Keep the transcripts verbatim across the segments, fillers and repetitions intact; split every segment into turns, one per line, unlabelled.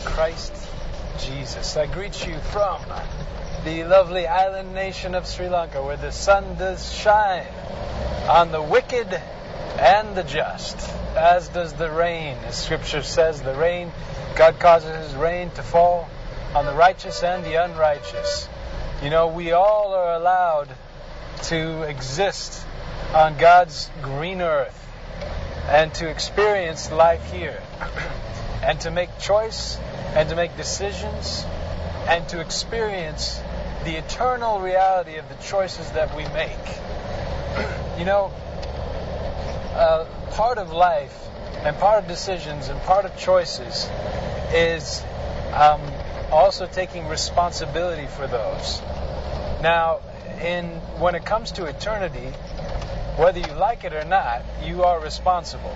Christ Jesus. I greet you from the lovely island nation of Sri Lanka, where the sun does shine on the wicked and the just, as does the rain. As Scripture says, the rain, God causes His rain to fall on the righteous and the unrighteous. You know, we all are allowed to exist on God's green earth and to experience life here and to make choice and to make decisions and to experience the eternal reality of the choices that we make. You know, uh, part of life and part of decisions and part of choices is um, also taking responsibility for those. Now, in when it comes to eternity, whether you like it or not, you are responsible.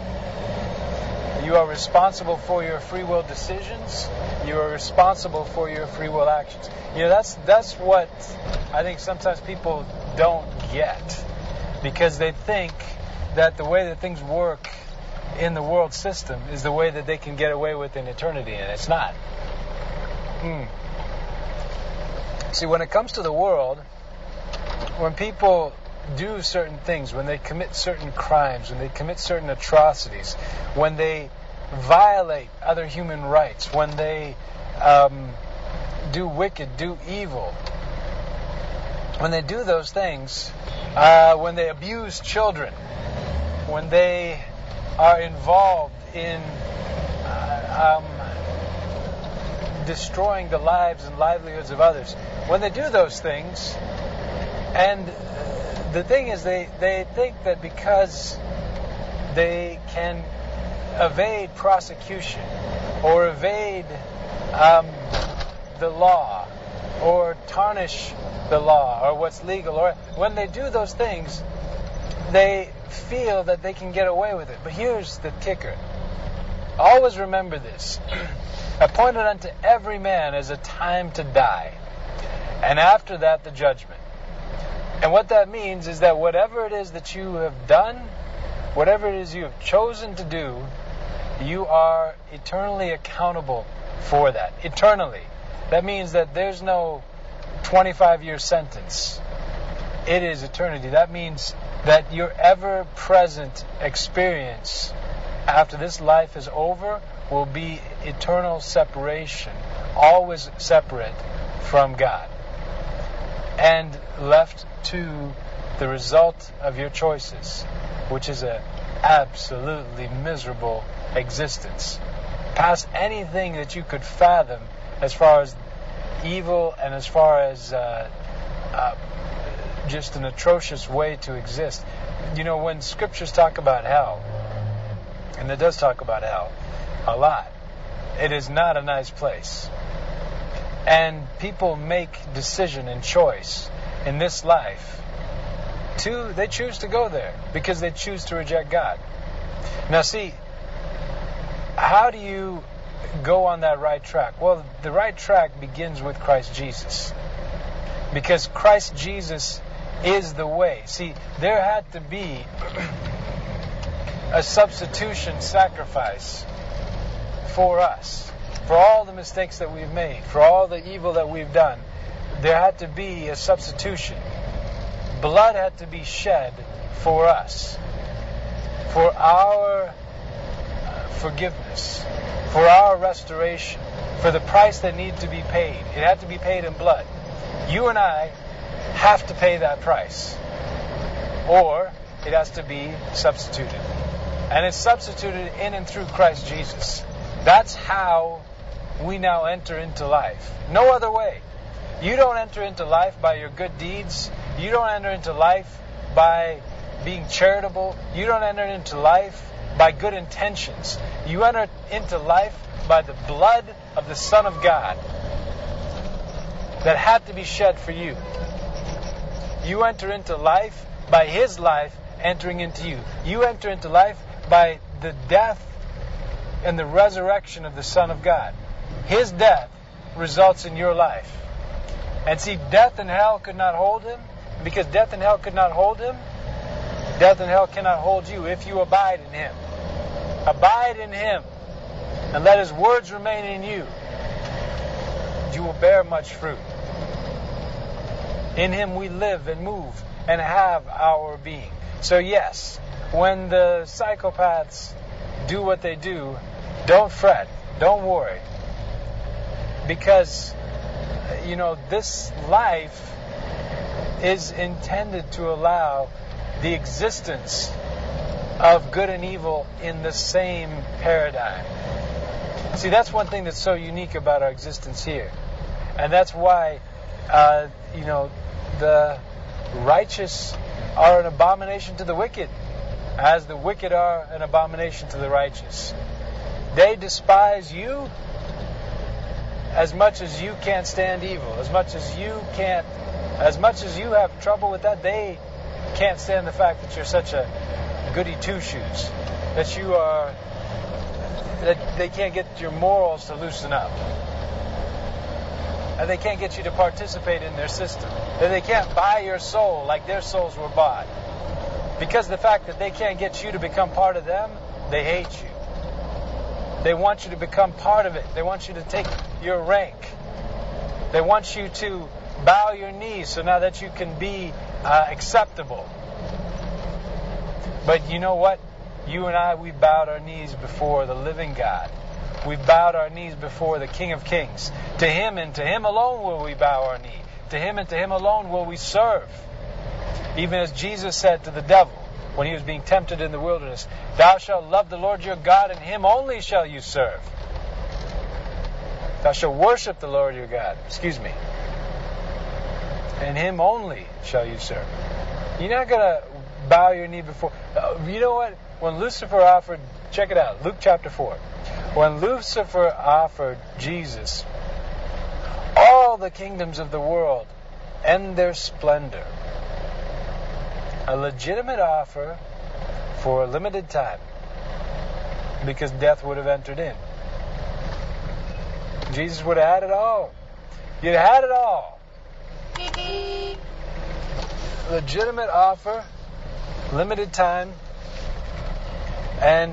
You are responsible for your free will decisions. You are responsible for your free will actions. You know, that's that's what I think sometimes people don't get, because they think that the way that things work in the world system is the way that they can get away with in eternity, and it's not. Hmm. See, when it comes to the world, when people do certain things, when they commit certain crimes, when they commit certain atrocities, when they violate other human rights, when they um, do wicked, do evil, when they do those things, uh, when they abuse children, when they are involved in uh, um, destroying the lives and livelihoods of others, when they do those things, and the thing is, they, they think that because they can evade prosecution or evade um, the law or tarnish the law or what's legal, or when they do those things, they feel that they can get away with it. But here's the kicker. Always remember this. Appointed unto every man is a time to die, and after that the judgment. And what that means is that whatever it is that you have done, whatever it is you have chosen to do, you are eternally accountable for that. Eternally. That means that there's no twenty-five year sentence. It is eternity. That means that your ever-present experience after this life is over will be eternal separation, always separate from God, and left to the result of your choices, which is an absolutely miserable existence, past anything that you could fathom as far as evil and as far as uh, uh, just an atrocious way to exist. You know, when scriptures talk about hell, and it does talk about hell a lot, it is not a nice place. And people make decision and choice in this life to, they choose to go there because they choose to reject God. Now see, how do you go on that right track? Well, the right track begins with Christ Jesus, because Christ Jesus is the way. See, there had to be a substitution sacrifice for us, for all the mistakes that we've made, for all the evil that we've done. There had to be a substitution. Blood had to be shed for us, for our forgiveness, for our restoration, for the price that needed to be paid. It had to be paid in blood. You and I have to pay that price, or it has to be substituted. And it's substituted in and through Christ Jesus. That's how we now enter into life. No other way. You don't enter into life by your good deeds. You don't enter into life by being charitable. You don't enter into life by good intentions. You enter into life by the blood of the Son of God that had to be shed for you. You enter into life by His life entering into you. You enter into life by the death and the resurrection of the Son of God. His death results in your life. And see, death and hell could not hold Him. Because death and hell could not hold Him, death and hell cannot hold you if you abide in Him. Abide in Him, and let His words remain in you. you will bear much fruit. In Him we live and move and have our being. So yes, when the psychopaths do what they do, don't fret, don't worry. Because, you know, this life is intended to allow the existence of good and evil in the same paradigm. See, that's one thing that's so unique about our existence here. And that's why, uh, you know, the righteous are an abomination to the wicked, as the wicked are an abomination to the righteous. They despise you as much as you can't stand evil, as much as you can't, as much as you have trouble with that, they can't stand the fact that you're such a goody two-shoes, that you are, that they can't get your morals to loosen up, and they can't get you to participate in their system, that they can't buy your soul like their souls were bought. Because of the fact that they can't get you to become part of them, they hate you. They want you to become part of it. They want you to take your rank. They want you to bow your knees so now that you can be uh, acceptable. But you know what? You and I, we bowed our knees before the living God. We bowed our knees before the King of Kings. To Him and to Him alone will we bow our knee. To Him and to Him alone will we serve. Even as Jesus said to the devil when he was being tempted in the wilderness, "Thou shalt love the Lord your God, and Him only shall you serve." Thou shalt worship the Lord your God. Excuse me. And Him only shall you serve. You're not going to bow your knee before. Uh, you know what? When Lucifer offered, check it out, Luke chapter four. When Lucifer offered Jesus all the kingdoms of the world and their splendor, a legitimate offer for a limited time, because death would have entered in. Jesus would have had it all. You'd have had it all. Legitimate offer, limited time, and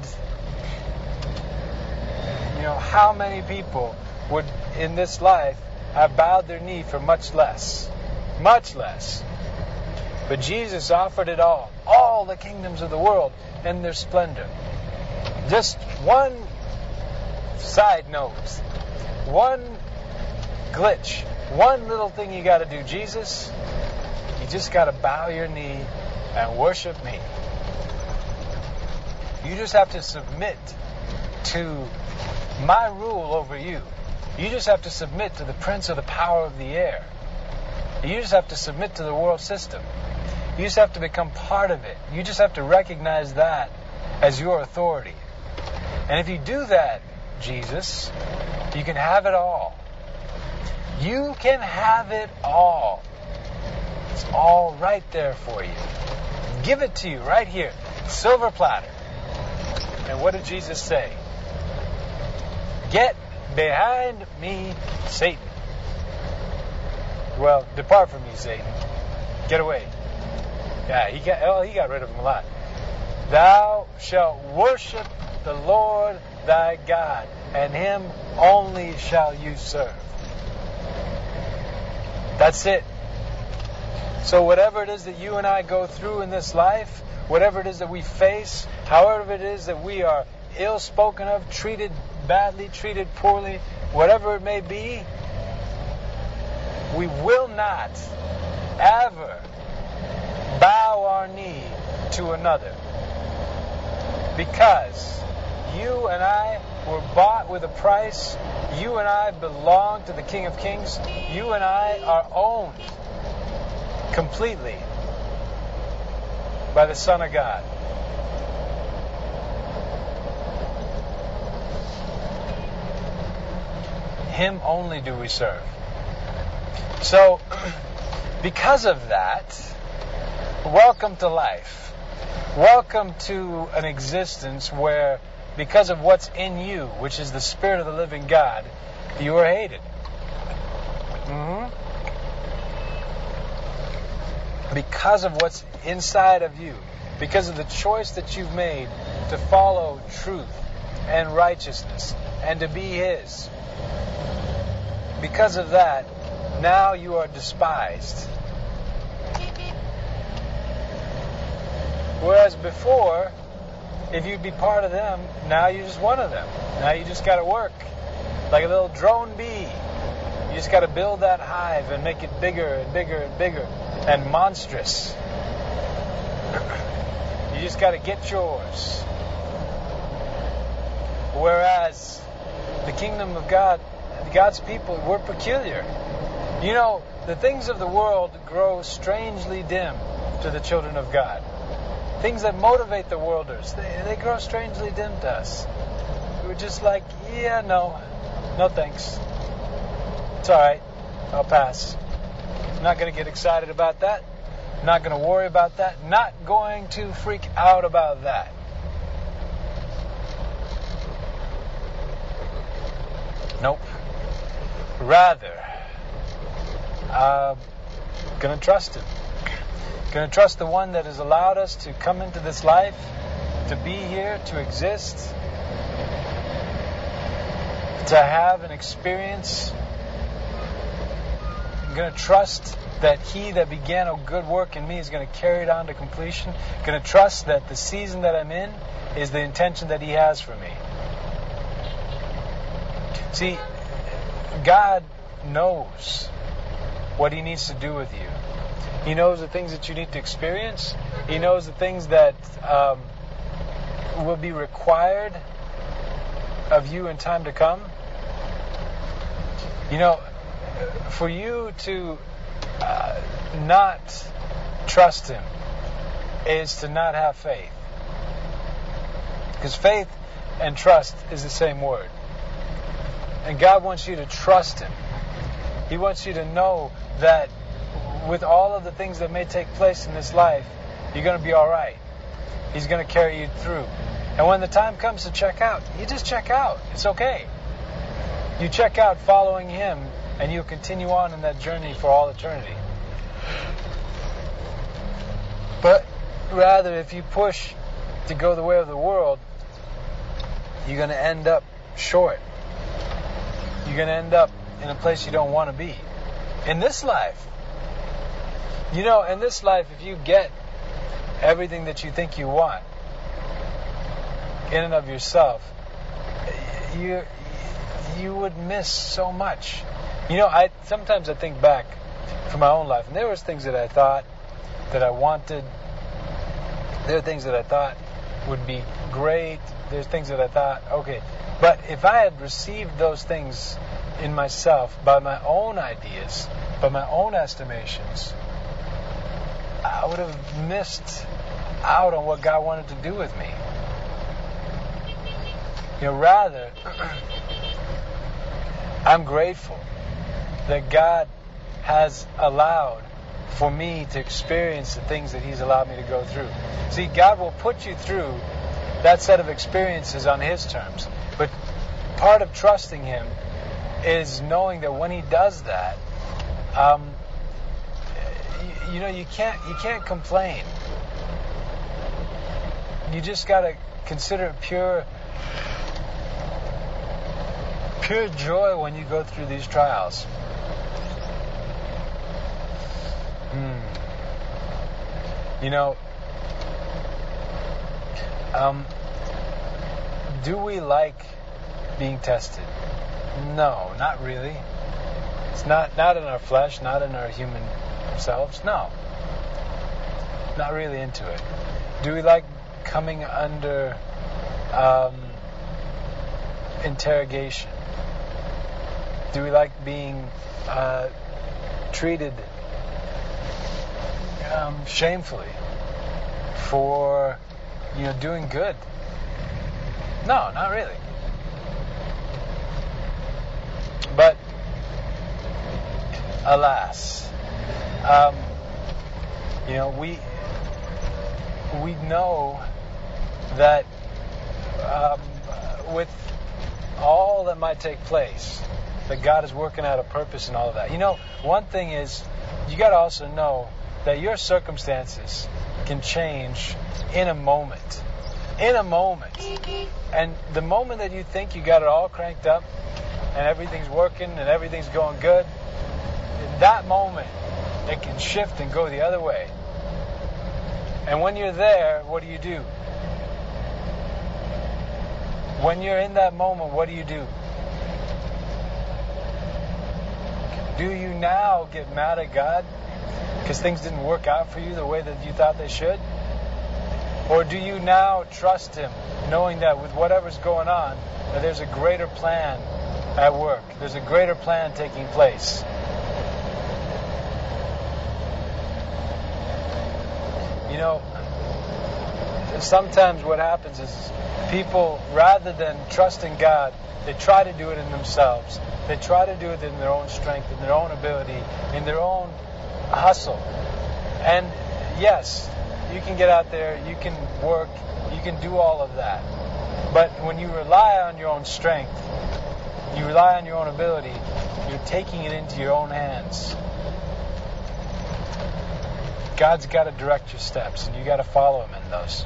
you know, how many people would in this life have bowed their knee for much less? Much less. But Jesus offered it all. All the kingdoms of the world and their splendor. Just one side note. One glitch. One little thing you got to do. Jesus, you just got to bow your knee and worship me. You just have to submit to my rule over you. You just have to submit to the prince of the power of the air. You just have to submit to the world system. You just have to become part of it. You just have to recognize that as your authority. And if you do that, Jesus, you can have it all. You can have it all. It's all right there for you. Give it to you right here. Silver platter. And what did Jesus say? Get behind me, Satan. Well, depart from me, Satan. Get away. Yeah, he got, well, he got rid of him a lot. Thou shalt worship the Lord thy God, and Him only shall you serve. That's it. So whatever it is that you and I go through in this life, whatever it is that we face, however it is that we are ill-spoken of, treated badly, treated poorly, whatever it may be, we will not ever bow our knee to another, because you and I were bought with a price. You and I belong to the King of Kings. You and I are owned completely by the Son of God. Him only do we serve. So, because of that, welcome to life. Welcome to an existence where, because of what's in you, which is the Spirit of the living God, you are hated. Mm-hmm. Because of what's inside of you, because of the choice that you've made to follow truth and righteousness and to be His. because of that, now you are despised. Whereas before, if you'd be part of them, now you're just one of them. Now you just got to work like a little drone bee. You just got to build that hive and make it bigger and bigger and bigger and monstrous. You just got to get yours. Whereas the kingdom of God, God's people, we're peculiar. You know, the things of the world grow strangely dim to the children of God. Things that motivate the worlders, they, they grow strangely dim to us. We're just like, yeah, no, no thanks. It's all right, I'll pass. I'm not going to get excited about that. Not going to worry about that. Not going to freak out about that. Nope. Rather, uh, going to trust Him. Going to trust the one that has allowed us to come into this life, to be here, to exist, to have an experience. I'm going to trust that He that began a good work in me is going to carry it on to completion. Going to trust that the season that I'm in is the intention that He has for me. See, God knows what He needs to do with you. He knows the things that you need to experience. He knows the things that um, will be required of you in time to come. You know, for you to uh, not trust Him is to not have faith. Because faith and trust is the same word. And God wants you to trust Him. He wants you to know that with all of the things that may take place in this life, you're going to be all right. He's going to carry you through. And when the time comes to check out, you just check out. It's okay. You check out following Him, and you'll continue on in that journey for all eternity. But rather, if you push to go the way of the world, you're going to end up short. You're going to end up in a place you don't want to be. In this life, you know, in this life, if you get everything that you think you want in and of yourself, you you would miss so much. You know, I sometimes I think back from my own life, and there was things that I thought that I wanted. There are things that I thought would be great. There's things that I thought, okay. But if I had received those things in myself by my own ideas, by my own estimations, I would have missed out on what God wanted to do with me. You know, rather, I'm grateful that God has allowed for me to experience the things that He's allowed me to go through. See, God will put you through that set of experiences on His terms. But part of trusting Him is knowing that when He does that, um, you, you know, you can't you can't complain. You just got to consider it pure, pure joy when you go through these trials. Hmm. You know, um, do we like being tested? No, not really. It's not not in our flesh, not in our human selves. No, not really into it. Do we like coming under um, interrogation? Do we like being uh, treated um, shamefully for, you know, doing good? No, not really. But alas, um, you know, we we know that um, with all that might take place, that God is working out a purpose in all of that. You know, one thing is, you got to also know that your circumstances can change in a moment. In a moment. And the moment that you think you got it all cranked up, and everything's working and everything's going good, in that moment, it can shift and go the other way. And when you're there, what do you do? When you're in that moment, what do you do? Do you now get mad at God because things didn't work out for you the way that you thought they should? Or do you now trust Him, knowing that with whatever's going on, that there's a greater plan at work? There's a greater plan taking place. You know, sometimes what happens is people, rather than trusting God, they try to do it in themselves. They try to do it in their own strength, in their own ability, in their own hustle. And yes, you can get out there, you can work, you can do all of that. But when you rely on your own strength, you rely on your own ability, you're taking it into your own hands. God's got to direct your steps, and you got to follow Him in those.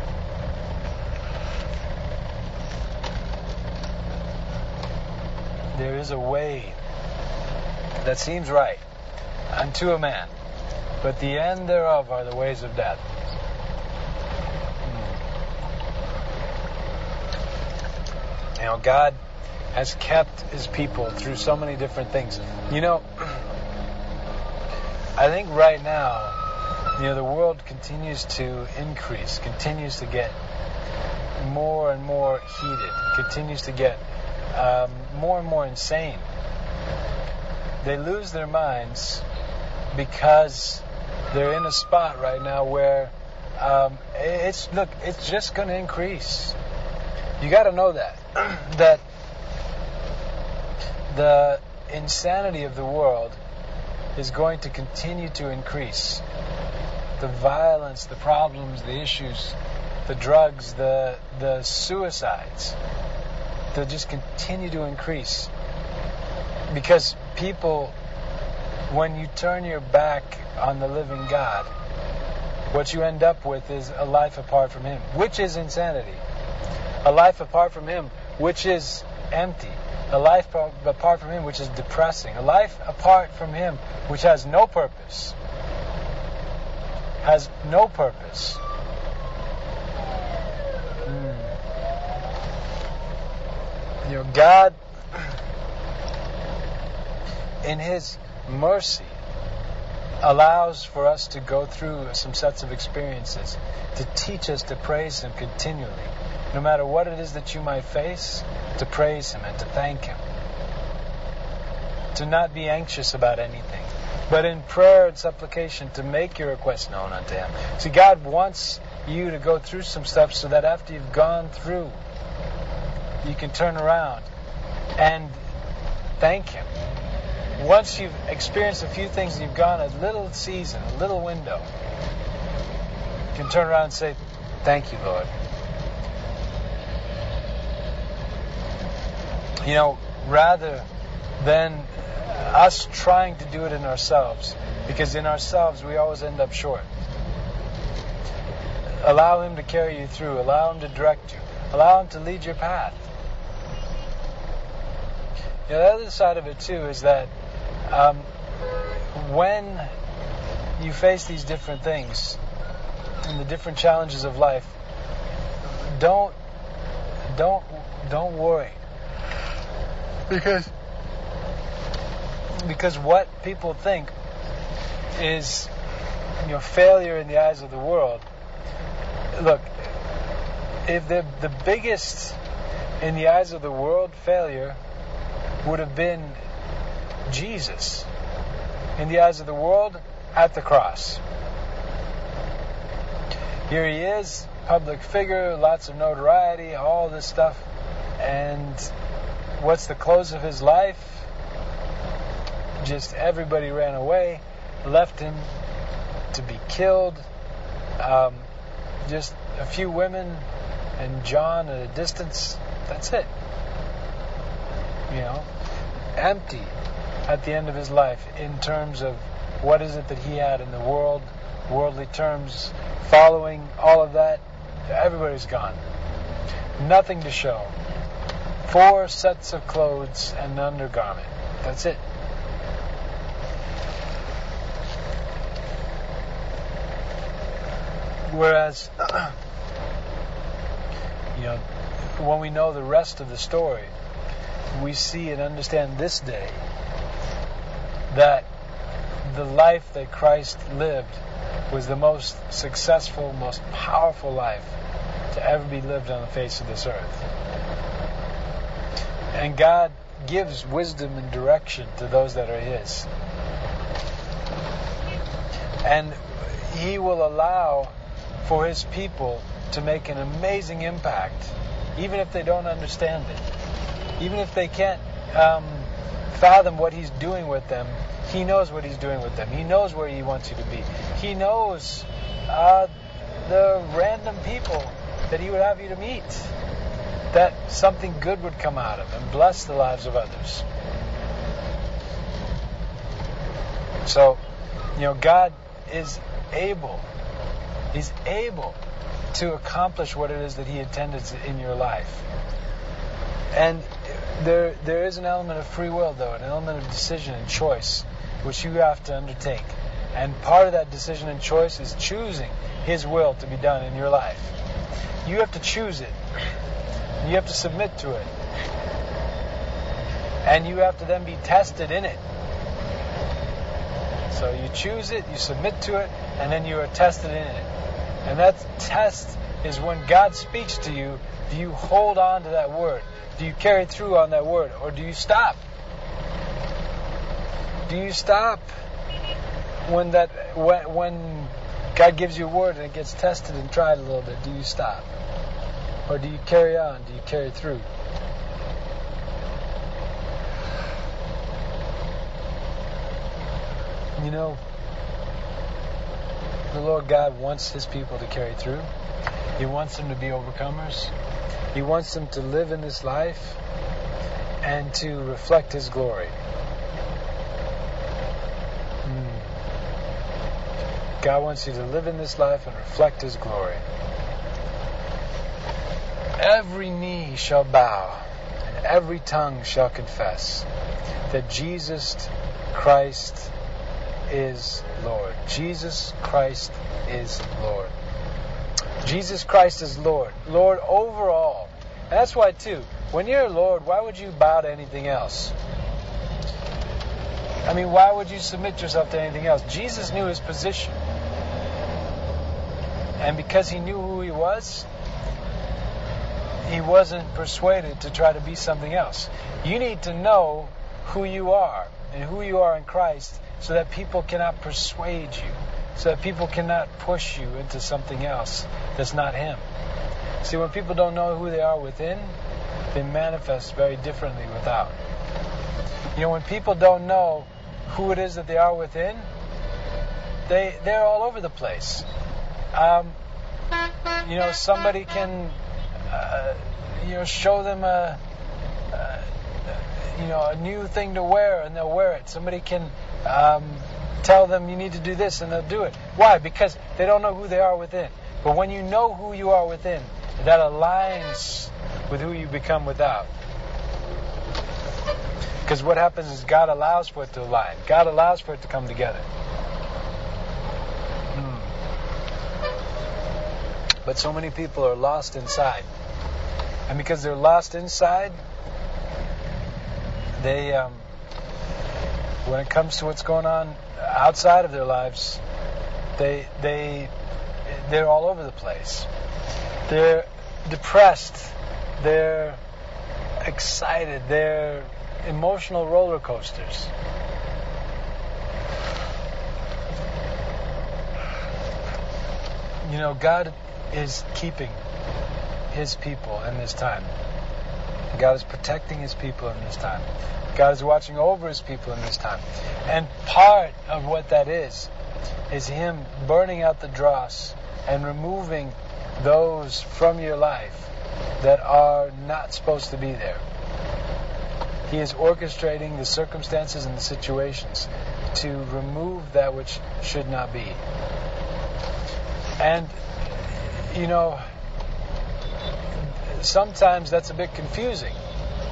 There is a way that seems right unto a man, but the end thereof are the ways of death. You know, God has kept His people through so many different things. You know, I think right now, you know, the world continues to increase, continues to get more and more heated, continues to get um, more and more insane. They lose their minds because they're in a spot right now where um, it's, look, it's just going to increase. You got to know that. that the insanity of the world is going to continue to increase. The violence, the problems, the issues, the drugs, the the suicides, they'll just continue to increase. Because people, when you turn your back on the living God, what you end up with is a life apart from Him, which is insanity. A life apart from Him, which is empty. A life apart from Him, which is depressing. A life apart from Him, which has no purpose. Has no purpose. Mm. You know, God, in His mercy, allows for us to go through some sets of experiences to teach us to praise Him continually. No matter what it is that you might face, to praise Him and to thank Him. To not be anxious about anything, but in prayer and supplication to make your requests known unto Him. See, God wants you to go through some stuff so that after you've gone through, you can turn around and thank Him. Once you've experienced a few things, you've gone a little season, a little window, you can turn around and say, thank you, Lord. You know, rather than us trying to do it in ourselves, because in ourselves we always end up short. Allow Him to carry you through. Allow Him to direct you. Allow Him to lead your path. You know, the other side of it too is that um, when you face these different things and the different challenges of life, don't don't don't worry. Because because what people think is, you know, failure in the eyes of the world. Look, if the the biggest in the eyes of the world failure would have been Jesus in the eyes of the world at the cross. Here He is, public figure, lots of notoriety, all this stuff, and what's the close of His life? Just everybody ran away, left Him to be killed. Um, just a few women and John at a distance. That's it. You know, empty at the end of His life in terms of what is it that He had in the world, worldly terms, following all of that. Everybody's gone. Nothing to show. four sets of clothes and an undergarment. That's it. Whereas, you know, when we know the rest of the story, we see and understand this day that the life that Christ lived was the most successful, most powerful life to ever be lived on the face of this earth. And God gives wisdom and direction to those that are His. And He will allow for His people to make an amazing impact, even if they don't understand it. Even if they can't um, fathom what He's doing with them, He knows what He's doing with them. He knows where He wants you to be. He knows uh, the random people that He would have you to meet, that something good would come out of and bless the lives of others. So, you know, God is able, He's able to accomplish what it is that He intended in your life. And there, there is an element of free will, though, an element of decision and choice, which you have to undertake. And part of that decision and choice is choosing His will to be done in your life. You have to choose it. You have to submit to it. And you have to then be tested in it. So you choose it, you submit to it, and then you are tested in it. And that test is when God speaks to you, do you hold on to that word? Do you carry through on that word? Or do you stop? Do you stop when that when, when God gives you a word and it gets tested and tried a little bit? Do you stop? Or do you carry on? Do you carry through? You know, the Lord God wants His people to carry through. He wants them to be overcomers. He wants them to live in this life and to reflect His glory. Mm. God wants you to live in this life and reflect His glory. Every knee shall bow and every tongue shall confess that Jesus Christ is Lord. Jesus Christ is Lord. Jesus Christ is Lord. Lord over all. And that's why, too, when you're Lord, why would you bow to anything else? I mean, why would you submit yourself to anything else? Jesus knew His position. And because He knew who He was, He wasn't persuaded to try to be something else. You need to know who you are and who you are in Christ so that people cannot persuade you, so that people cannot push you into something else that's not Him. See, when people don't know who they are within, they manifest very differently without. You know, when people don't know who it is that they are within, they, they're all over the place. Um, you know, somebody can, uh, you know, show them a, uh, you know, a new thing to wear and they'll wear it. Somebody can um, tell them you need to do this and they'll do it. Why? Because they don't know who they are within. But when you know who you are within, that aligns with who you become without. Because what happens is God allows for it to align. God allows for it to come together. Hmm. But so many people are lost inside. And because they're lost inside, they, um, when it comes to what's going on outside of their lives, they, they, they're all over the place. They're depressed. They're excited. They're emotional roller coasters. You know, God is keeping His people in this time. God is protecting His people in this time. God is watching over His people in this time. And part of what that is, is Him burning out the dross and removing those from your life that are not supposed to be there. He is orchestrating the circumstances and the situations to remove that which should not be. And, you know, sometimes that's a bit confusing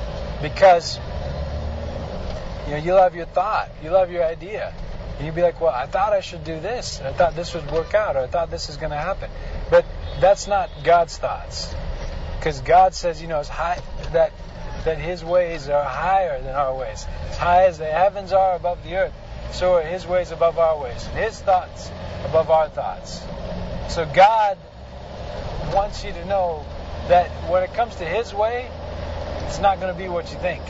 Because you know, you'll have your thought, you'll have your idea. And you'll be like, well, I thought I should do this. I thought this would work out, or I thought this is going to happen. But that's not God's thoughts. Because God says, you know, it's high, that that His ways are higher than our ways. As high as the heavens are above the earth, so are His ways above our ways. And His thoughts above our thoughts. So God wants you to know that when it comes to His way, it's not going to be what you think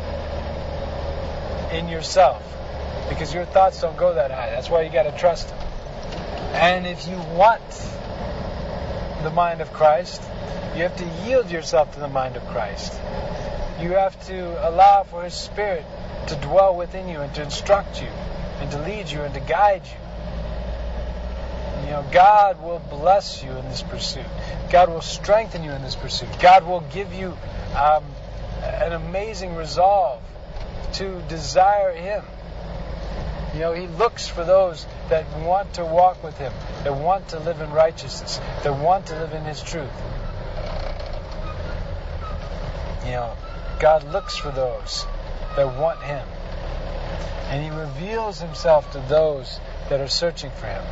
in yourself. Because your thoughts don't go that high. That's why you got to trust Him. And if you want the mind of Christ, you have to yield yourself to the mind of Christ. You have to allow for His Spirit to dwell within you and to instruct you and to lead you and to guide you. You know, God will bless you in this pursuit. God will strengthen you in this pursuit. God will give you um, an amazing resolve to desire Him. You know, He looks for those that want to walk with Him, that want to live in righteousness, that want to live in His truth. You know, God looks for those that want Him. And He reveals Himself to those that are searching for Him.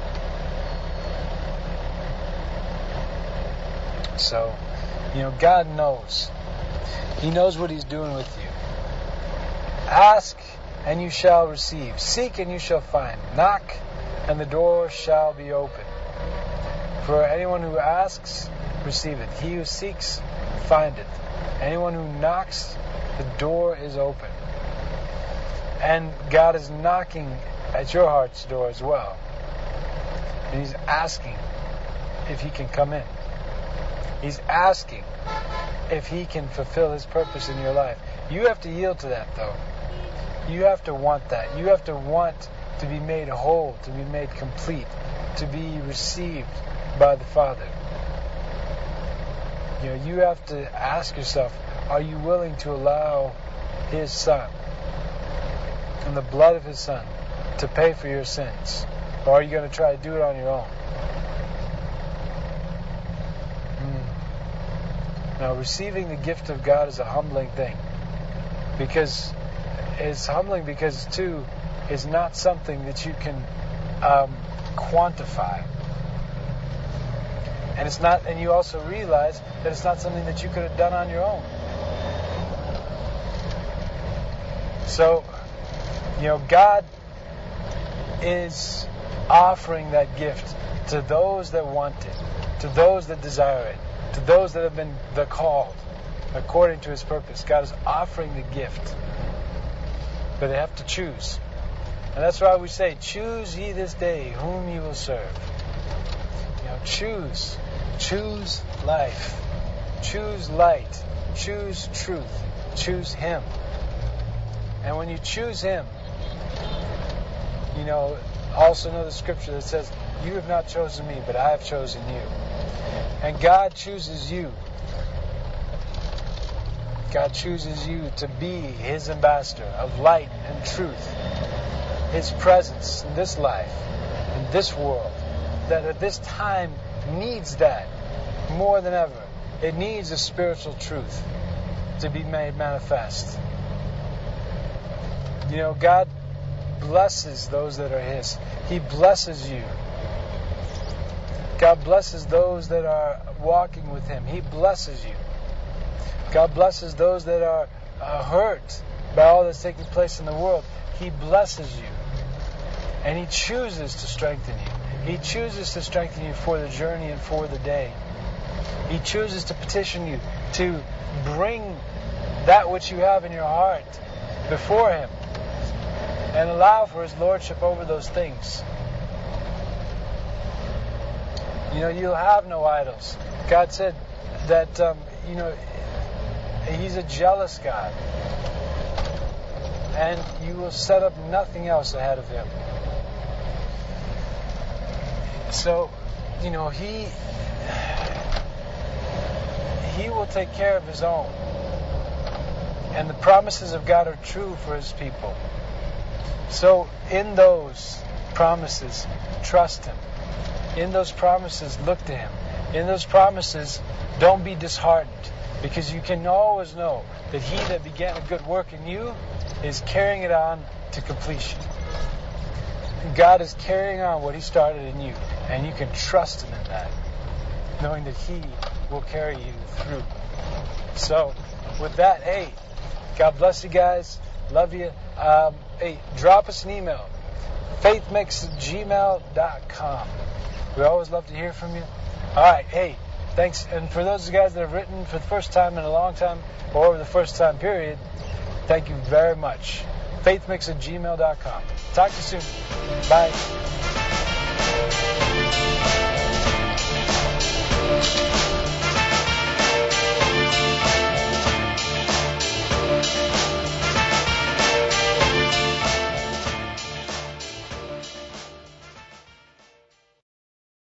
So, you know, God knows. He knows what He's doing with you. Ask and you shall receive. Seek and you shall find. Knock and the door shall be open. For anyone who asks, receiveth. He who seeks, findeth. Anyone who knocks, the door is open. And God is knocking at your heart's door as well. And He's asking if He can come in. He's asking if He can fulfill His purpose in your life. You have to yield to that, though. You have to want that. You have to want to be made whole, to be made complete, to be received by the Father. You know, you have to ask yourself, are you willing to allow His Son and the blood of His Son to pay for your sins? Or are you going to try to do it on your own? Mm. Now, receiving the gift of God is a humbling thing. Because it's humbling because, too, it's not something that you can um, quantify. And it's not, and you also realize that it's not something that you could have done on your own. So, you know, God is offering that gift to those that want it, to those that desire it, to those that have been the called according to His purpose. God is offering the gift, but they have to choose. And that's why we say, choose ye this day whom you will serve. You know, choose. Choose life. Choose light. Choose truth. Choose Him. And when you choose Him, you know, also know the scripture that says, you have not chosen me, but I have chosen you. And God chooses you. God chooses you to be His ambassador of light and truth. His presence in this life, in this world, that at this time needs that more than ever. It needs a spiritual truth to be made manifest. You know, God blesses those that are His. He blesses you. God blesses those that are walking with Him. He blesses you. God blesses those that are uh, hurt by all that's taking place in the world. He blesses you. And He chooses to strengthen you. He chooses to strengthen you for the journey and for the day. He chooses to petition you to bring that which you have in your heart before Him and allow for His lordship over those things. You know, you'll have no idols. God said that, um, you know, He's a jealous God. And you will set up nothing else ahead of Him. So, you know, He He will take care of His own. And the promises of God are true for His people. So, in those promises, trust Him. In those promises, look to Him. In those promises, don't be disheartened. Because you can always know that he that began a good work in you is carrying it on to completion. God is carrying on what he started in you, and you can trust him in that, knowing that he will carry you through. So, with that, hey, God bless you guys. Love you. Um, hey, drop us an email. faithmix at gmail dot com. We always love to hear from you. All right, hey, thanks. And for those guys that have written for the first time in a long time, or over the first time period, thank you very much. faithmix at gmail dot com. Talk to you soon. Bye.